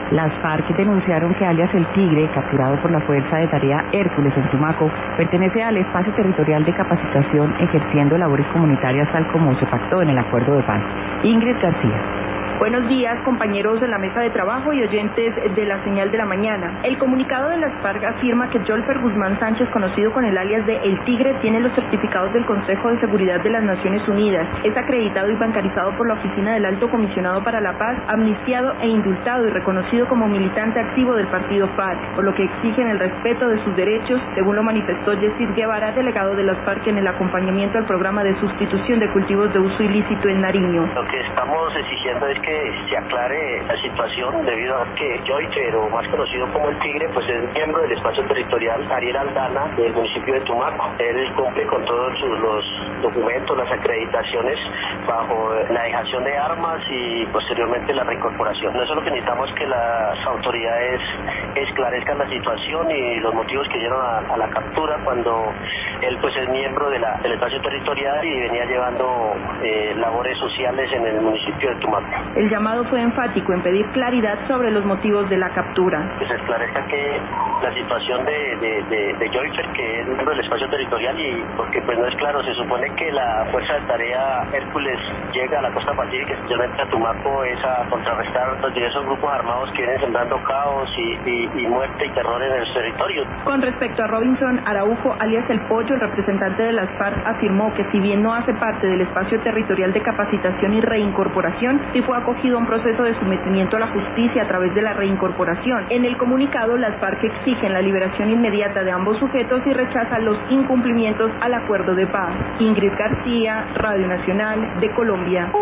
Las FARC denunciaron que alias El Tigre, capturado por la Fuerza de Tarea Hércules en Tumaco, pertenece al espacio territorial de capacitación ejerciendo labores comunitarias tal como se pactó en el acuerdo de paz. Ingrid García. Buenos días, compañeros de la mesa de trabajo y oyentes de la Señal de la Mañana. El comunicado de las FARC afirma que Yolfer Guzmán Sánchez, conocido con el alias de El Tigre, tiene los certificados del Consejo de Seguridad de las Naciones Unidas, es acreditado y bancarizado por la Oficina del Alto Comisionado para la Paz, amnistiado e indultado y reconocido como militante activo del partido FARC, por lo que exigen el respeto de sus derechos, según lo manifestó Yesir Guevara, delegado de las FARC en el acompañamiento al programa de sustitución de cultivos de uso ilícito en Nariño. Lo que estamos exigiendo es que se aclare la situación debido a que Yolfer, o más conocido como El Tigre, pues es miembro del espacio territorial Ariel Aldana del municipio de Tumaco. Él cumple con todos los documentos, las acreditaciones bajo la dejación de armas y posteriormente la reincorporación. Nosotros lo que necesitamos es que las autoridades esclarezcan la situación y los motivos que llevaron a la captura cuando él pues es miembro del espacio territorial y venía llevando labores sociales en el municipio de Tumaco. El llamado fue enfático en pedir claridad sobre los motivos de la captura. Que se esclarezca que la situación de Yolfer, que es miembro del espacio territorial, y porque pues no es claro, se supone que la Fuerza de Tarea Hércules llega a la costa pacífica, especialmente a Tumaco, es a contrarrestar los diversos grupos armados que vienen sembrando caos y muerte y terror en el territorio. Con respecto a Robinson Araujo, alias El Pollo, el representante de las FARC afirmó que si bien no hace parte del espacio territorial de capacitación y reincorporación, sí fue acogido a un proceso de sometimiento a la justicia a través de la reincorporación. En el comunicado, las FARC exigen la liberación inmediata de ambos sujetos y rechazan los incumplimientos al acuerdo de paz. Ingrid García, Radio Nacional de Colombia.